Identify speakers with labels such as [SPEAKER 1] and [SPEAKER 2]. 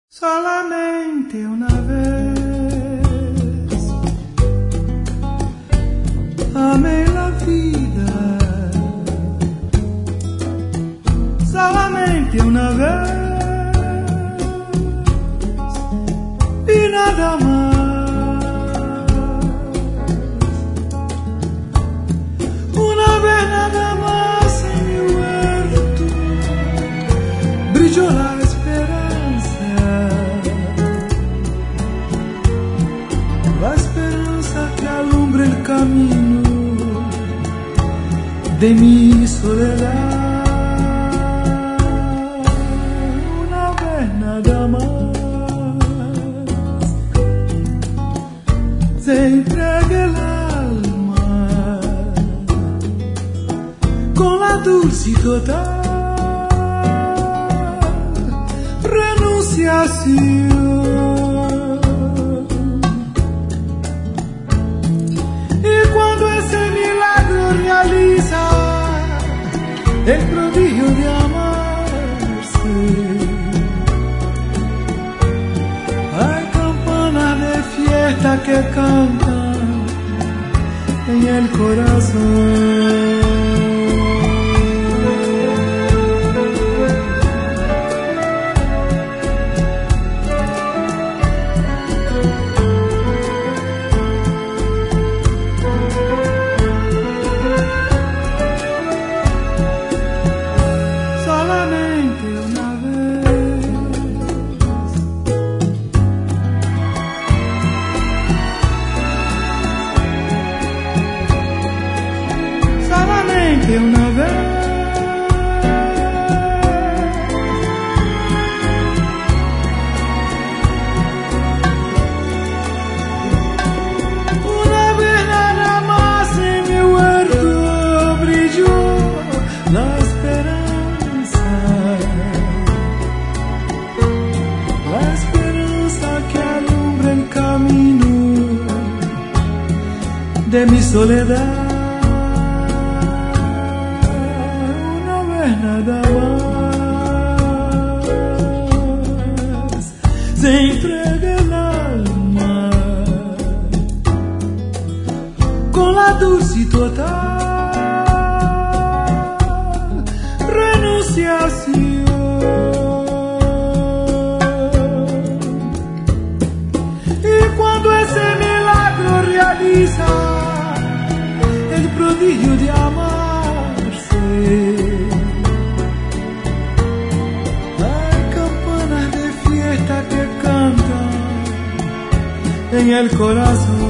[SPEAKER 1] Solamente una vez amé la vida, solamente una vez y nada más. Una vez nada más en mi huerto brilló la esperanza que alumbra el camino de mi soledad. Una vez nada más se entrega el alma con la dulce y total renunciación. El prodigio de amarse. Hay campanas de fiesta que cantan en el corazón. Una vez, nada más en mi huerto brilló la esperanza que alumbra el camino de mi soledad. Nada más se entrega el alma con la dulce y total renunciación. Y cuando ese milagro realiza el prodigio de amarse, que canta en el corazón.